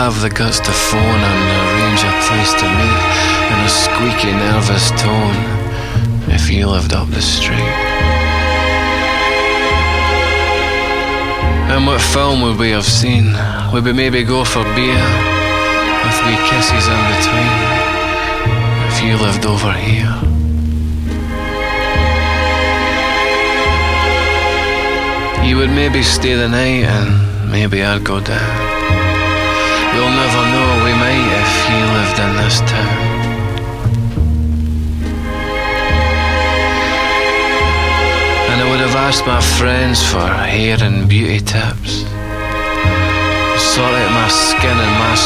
have the guts to phone and arrange a place to meet in a squeaky, nervous tone if you lived up the street. And what film would we have seen? Would we maybe go for beer with wee kisses in between if you lived over here? You would maybe stay the night and maybe I'd go down. We'll never know, we might, if you lived in this town. And I would have asked my friends for hair and beauty tips, sort out my skin and my